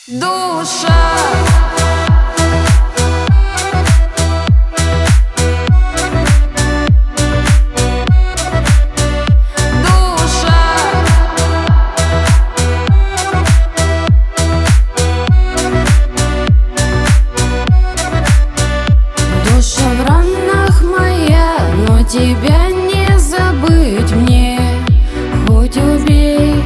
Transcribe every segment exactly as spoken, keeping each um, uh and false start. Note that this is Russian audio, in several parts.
душа. Душа в ранах моя, но тебя не забыть мне, хоть убей.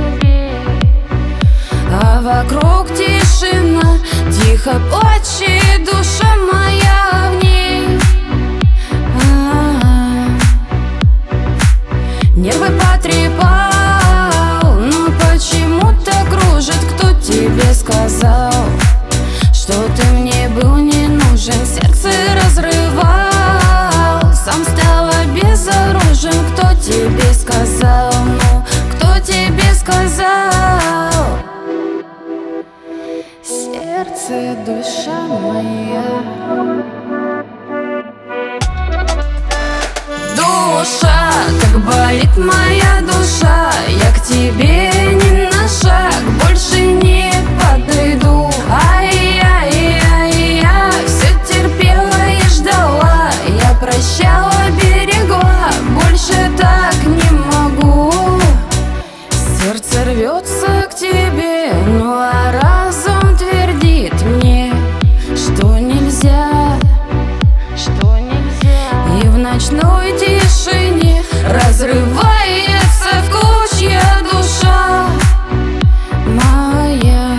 А вокруг тишина, тихо плачет душа моя в ней. А-а-а. Нервы потрепал, но почему-то кружит. Кто тебе сказал, что ты мне был не нужен? Сердце разрывал, сам стал обезоружен. Кто тебе сказал, ну, кто тебе сказал? Сердце, душа моя. Душа, как болит моя душа, я к тебе ни на шаг больше не подойду. Ай-яй-яй-я, все терпела и ждала, я прощала, берегла, больше так не могу. Сердце рвется к тебе, ну а разум твердит мне, что нельзя, что нельзя. И в ночной тишине разрывается в клочья душа моя.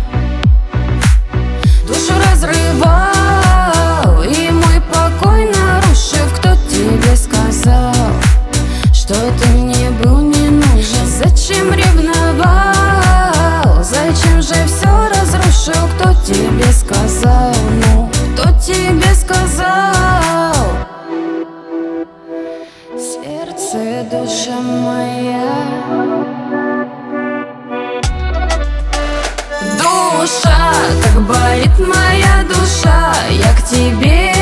Душу разрывал и мой покой нарушив. Кто тебе сказал, что ты мне был не нужен? Зачем ревновал? Зачем же все разрушил? Кто тебе сказал, ну, кто тебе сказал? Сердце, душа моя. Душа, как болит моя душа, я к тебе